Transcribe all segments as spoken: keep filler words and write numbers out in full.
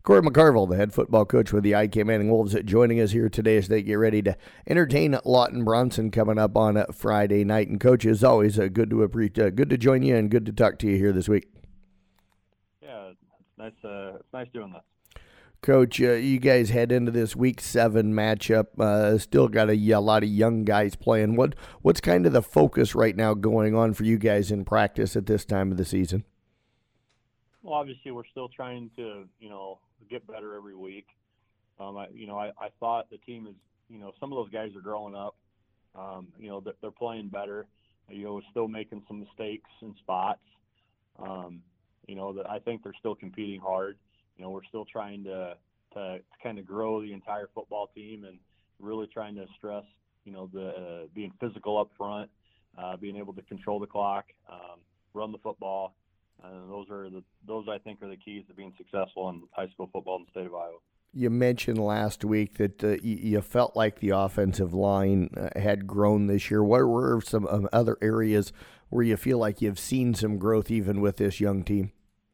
Corey McCarville, the head football coach with the I K Manning Wolves, joining us here today as they get ready to entertain Lawton Bronson coming up on a Friday night. And Coach, as always, uh, good to appre- uh, good to join you and good to talk to you here this week. Yeah, it's nice. Uh, it's nice doing this. Coach, uh, you guys head into this week seven matchup. Uh, still got a, a lot of young guys playing. What what's kind of the focus right now going on for you guys in practice at this time of the season? Well, obviously, we're still trying to, you know, get better every week. Um, I, you know, I, I thought the team is, you know, some of those guys are growing up. Um, you know, they're, they're playing better. You know, we're still making some mistakes in spots. Um, you know, that I think they're still competing hard. You know, we're still trying to, to, to kind of grow the entire football team and really trying to stress, you know, the uh, being physical up front, uh, being able to control the clock, um, run the football. Uh, those are the those I think are the keys to being successful in high school football in the state of Iowa. You mentioned last week that uh, you, you felt like the offensive line uh, had grown this year. What were some um, other areas where you feel like you've seen some growth even with this young team?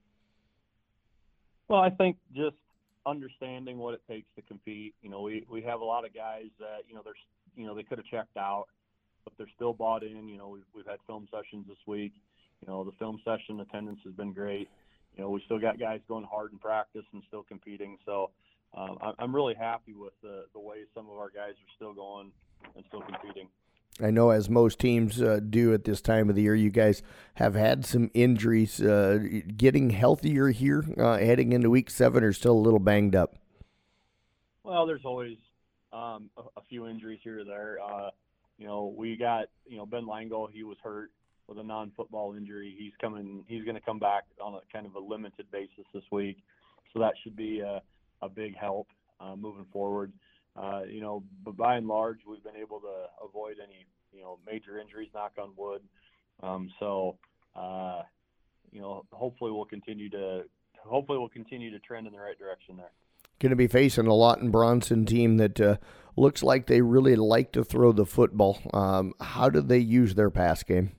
Well, I think just understanding what it takes to compete. You know, we, we have a lot of guys that, you know, they're, you know, they could have checked out, but they're still bought in. You know, we've, we've had film sessions this week. You know, the film session attendance has been great. You know, we still got guys going hard in practice and still competing. So um, I'm really happy with the, the way some of our guys are still going and still competing. I know, as most teams uh, do at this time of the year, you guys have had some injuries. Uh, getting healthier here, uh, heading into week seven, or still a little banged up? Well, there's always um, a, a few injuries here or there. Uh, you know, we got, you know, Ben Lango, he was hurt with a non-football injury. He's coming, he's going to come back on a kind of a limited basis this week. So that should be a, a big help uh, moving forward. Uh, you know, but by and large, we've been able to avoid any, you know, major injuries, knock on wood. Um, so, uh, you know, hopefully we'll continue to, hopefully we'll continue to trend in the right direction there. Going to be facing a Lawton Bronson team that uh, looks like they really like to throw the football. Um, how do they use their pass game?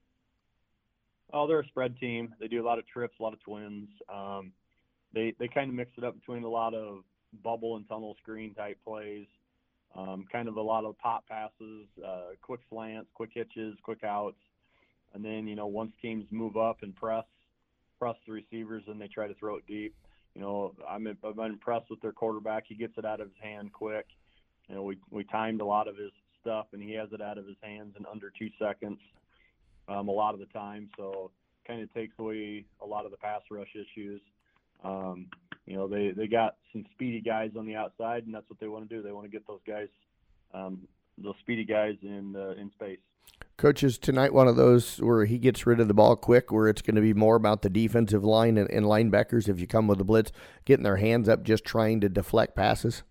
Oh, they're a spread team. They do a lot of trips, a lot of twins. Um, they they kind of mix it up between a lot of bubble and tunnel screen type plays, um, kind of a lot of pop passes, uh, quick slants, quick hitches, quick outs. And then, you know, once teams move up and press, press the receivers, and they try to throw it deep. You know, I'm, I'm impressed with their quarterback. He gets it out of his hand quick. You know, we, we timed a lot of his stuff, and he has it out of his hands in under two seconds um, a lot of the time. So kind of takes away a lot of the pass rush issues. Um, you know, they, they got some speedy guys on the outside, and that's what they want to do. They want to get those guys, um, those speedy guys in uh, in space. Coach, is tonight one of those where he gets rid of the ball quick, where it's going to be more about the defensive line and, and linebackers, if you come with a blitz, getting their hands up, just trying to deflect passes?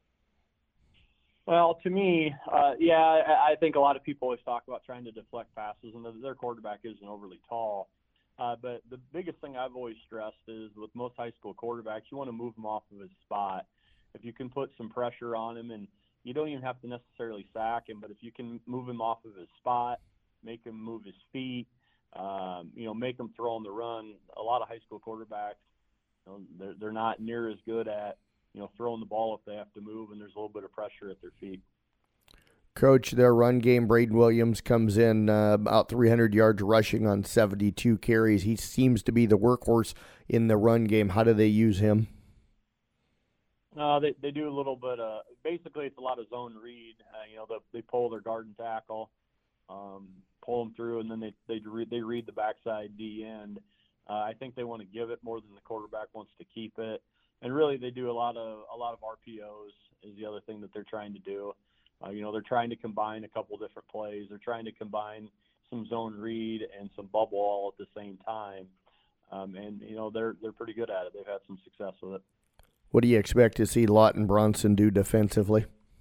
Well, to me, uh, yeah, I, I think a lot of people always talk about trying to deflect passes, and their quarterback isn't overly tall. Uh, but the biggest thing I've always stressed is with most high school quarterbacks, you want to move him off of his spot. If you can put some pressure on him, and you don't even have to necessarily sack him, but if you can move him off of his spot, make him move his feet, um, you know, make him throw on the run. A lot of high school quarterbacks, you know, they're, they're not near as good at, you know, throwing the ball if they have to move, and there's a little bit of pressure at their feet. Coach, their run game, Braden Williams comes in uh, about three hundred yards rushing on seventy-two carries. He seems to be the workhorse in the run game. How do they use him? No, they they do a little bit of – basically it's a lot of zone read. Uh, you know, they, they pull their guard and tackle, um, pull them through, and then they they read, they read the backside D end. Uh, I think they want to give it more than the quarterback wants to keep it. And really they do a lot of a lot of R P Os is the other thing that they're trying to do. Uh, you know, they're trying to combine a couple different plays. They're trying to combine some zone read and some bubble all at the same time. Um, and, you know, they're they're pretty good at it. They've had some success with it. What do you expect to see Lawton Bronson do defensively?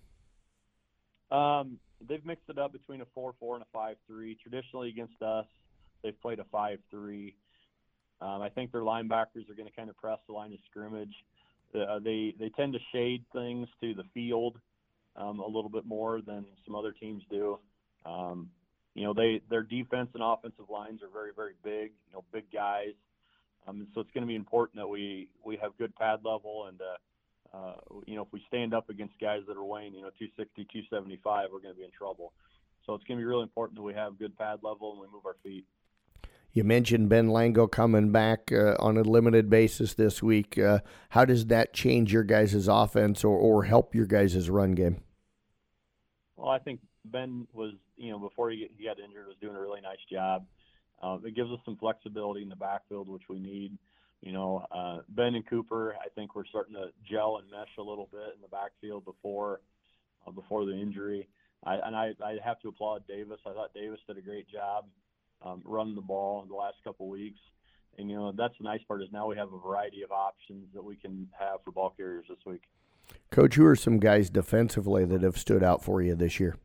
Um, they've mixed it up between a four four and a five three. Traditionally against us, they've played a five three. Um, I think their linebackers are going to kind of press the line of scrimmage. Uh, they, they tend to shade things to the field um, a little bit more than some other teams do. Um, you know, they their defense and offensive lines are very, very big, you know, big guys. Um, so it's going to be important that we, we have good pad level, and uh, uh, you know, if we stand up against guys that are weighing, you know, two sixty, two seventy-five, we're going to be in trouble. So it's going to be really important that we have good pad level and we move our feet. You mentioned Ben Lango coming back uh, on a limited basis this week. Uh, how does that change your guys' offense or, or help your guys' run game? Well, I think Ben was, you know, before he, he got injured, was doing a really nice job. Uh, it gives us some flexibility in the backfield, which we need. You know, uh, Ben and Cooper, I think we're starting to gel and mesh a little bit in the backfield before uh, before the injury. I, and I, I have to applaud Davis. I thought Davis did a great job um, running the ball in the last couple of weeks. And, you know, that's the nice part is now we have a variety of options that we can have for ball carriers this week. Coach, who are some guys defensively that have stood out for you this year?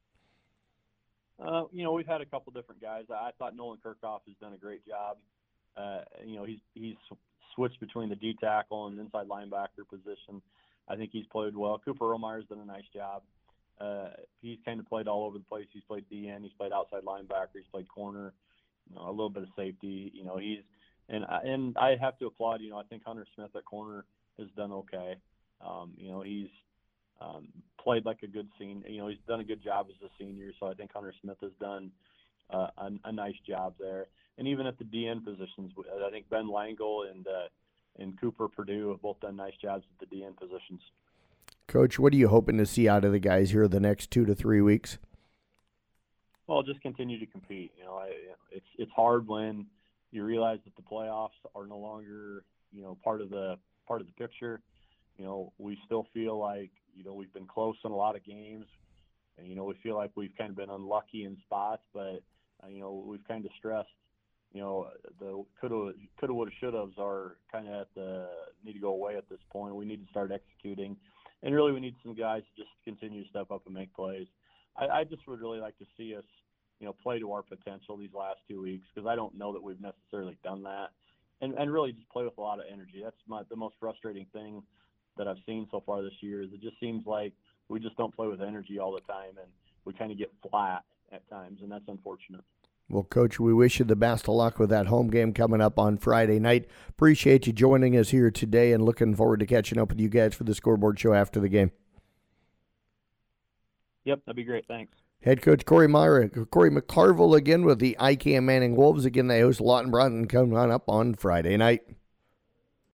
Uh, you know, we've had a couple different guys. I thought Nolan Kirchhoff has done a great job. Uh, you know, he's he's switched between the D tackle and inside linebacker position. I think he's played well. Cooper Romeyer's done a nice job. Uh, he's kind of played all over the place. He's played D N. He's played outside linebacker. He's played corner. You know, a little bit of safety. You know, he's and and I have to applaud. You know, I think Hunter Smith at corner has done okay. Um, you know, he's um, played like a good senior. You know, he's done a good job as a senior. So I think Hunter Smith has done uh, a, a nice job there. And even at the D N positions, I think Ben Langle and uh, and Cooper Purdue have both done nice jobs at the D N positions. Coach, what are you hoping to see out of the guys here the next two to three weeks? Well, just continue to compete. You know, I, it's it's hard when you realize that the playoffs are no longer, you know, part of the part of the picture. You know, we still feel like, you know, we've been close in a lot of games, and you know, we feel like we've kind of been unlucky in spots, but uh, you know, we've kind of stressed. You know, the coulda, coulda, woulda, shouldas are kind of at the need to go away at this point. We need to start executing, and really, we need some guys to just continue to step up and make plays. I, I just would really like to see us, you know, play to our potential these last two weeks because I don't know that we've necessarily done that, and and really just play with a lot of energy. That's my the most frustrating thing that I've seen so far this year. Is it just seems like we just don't play with energy all the time, and we kind of get flat at times, and that's unfortunate. Well, Coach, we wish you the best of luck with that home game coming up on Friday night. Appreciate you joining us here today and looking forward to catching up with you guys for the Scoreboard Show after the game. Yep, that'd be great. Thanks. Head coach Corey Meyer, Corey McCarville again with the I K M Manning Wolves. Again, they host Lawton Broughton coming on up on Friday night.